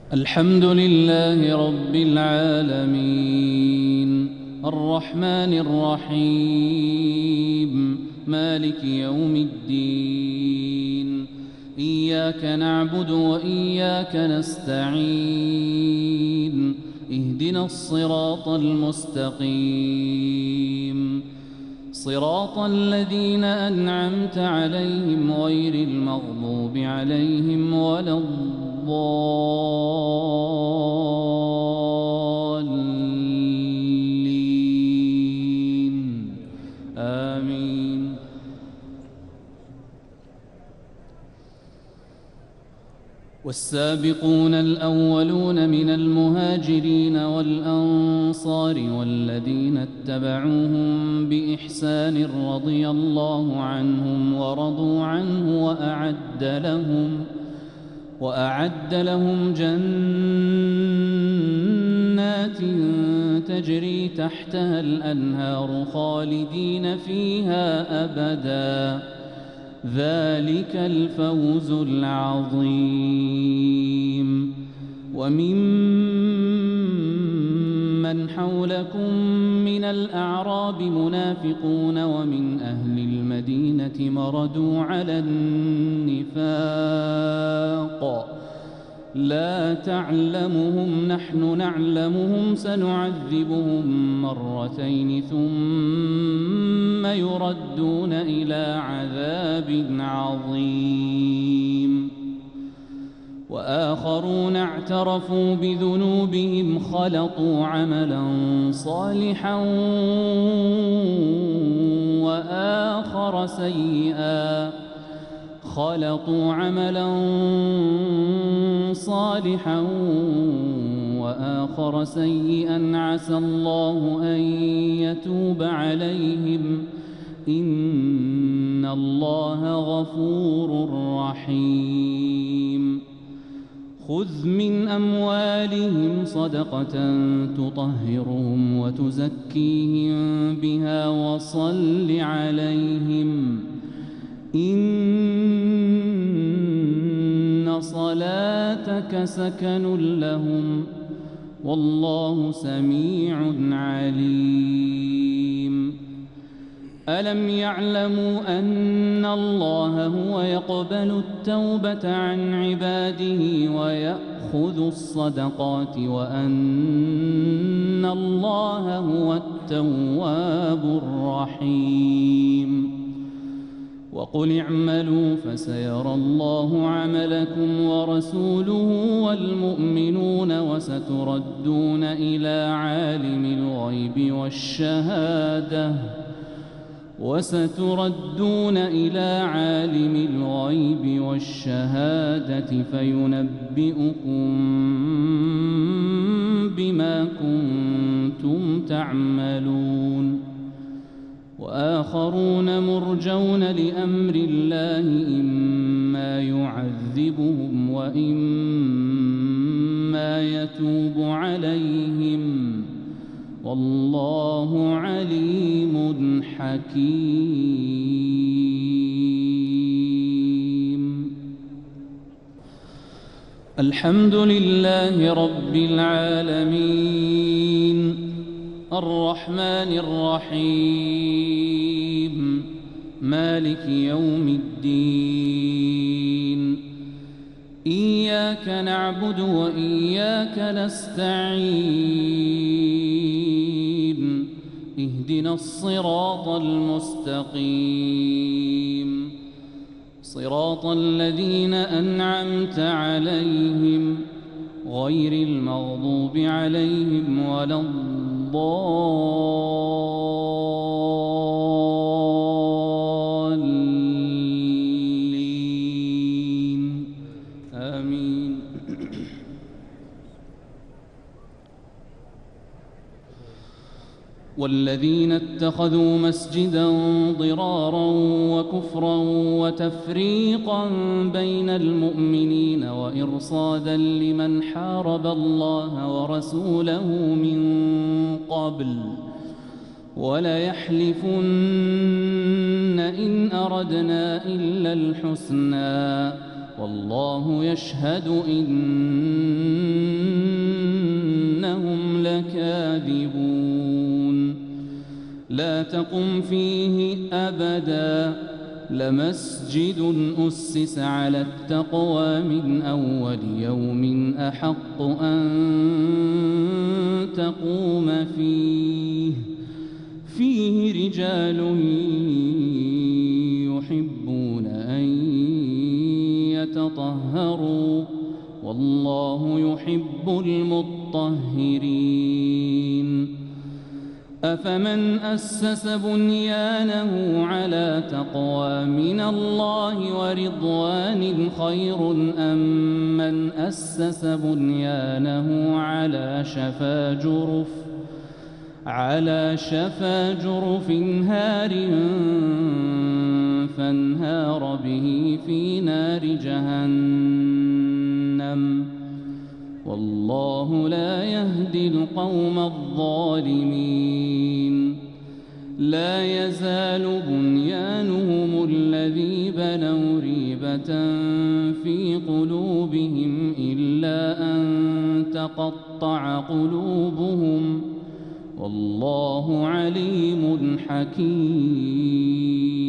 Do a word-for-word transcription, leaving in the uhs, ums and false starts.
الحمد لله رب العالمين الرحمن الرحيم مالك يوم الدين إياك نعبد وإياك نستعين اهدنا الصراط المستقيم صراط الذين أنعمت عليهم غير المغضوب عليهم ولا الضالين آمين. والسابقون الأولون من المهاجرين والأنصار والذين اتبعوهم بإحسان رضي الله عنهم ورضوا عنه وأعد لهم وأعد لهم جنات تجري تحتها الأنهار خالدين فيها أبداً ذلك الفوز العظيم. وممن حولكم من الأعراب منافقون ومن أهل المدينة مردوا على النفاق لا تعلمهم نحن نعلمهم سنعذبهم مرتين ثم يردون إلى عذاب عظيم. وآخرون اعترفوا بذنوبهم خلطوا عملا صالحا وآخر سيئا خلطوا عملا صالحا وآخر سيئا عسى الله أن يتوب عليهم إن الله غفور رحيم. خذ من أموالهم صدقة تطهرهم وتزكيهم بها وصل عليهم إن صلاتك سكن لهم والله سميع عليم. ألم يعلموا أن الله هو يقبل التوبة عن عباده ويأخذ الصدقات وأن الله هو التواب الرحيم. وقل اعملوا فسيرى الله عملكم ورسوله والمؤمنون وستردون إلى عالم الغيب والشهادة وستردون إلى عالم الغيب والشهادة فينبئكم بما كنتم تعملون. وآخرون مرجون لأمر الله إما يعذبهم وإما يتوب عليهم والله عليم حكيم. الحمد لله رب العالمين الرحمن الرحيم مالك يوم الدين إياك نعبد وإياك نستعين اهدنا الصراط المستقيم صراط الذين أنعمت عليهم غير المغضوب عليهم ولا الضالين آمين. والذين اتخذوا مسجدا ضرارا وكفرا وتفريقا بين المؤمنين وإرصادا لمن حارب الله ورسوله من قبل وليحلفن إن أردنا إلا الحسنى والله يشهد إنهم لكاذبون لا تقم فيه أبدا لمسجد أسس على التقوى من أول يوم أحق أن تقوم فيه فيه رجال يحبون أن يتطهروا والله يحب المطهرين أفمن أسس بنيانه على تقوى من الله ورضوان خير أم من أسس بنيانه على شفا جرف على شفا جرف هار فانهار به في نار جهنم والله لا يهدي القوم الظالمين لا يزال بنيانهم الذي بنوا ريبة في قلوبهم إلا أن تقطع قلوبهم والله عليم حكيم.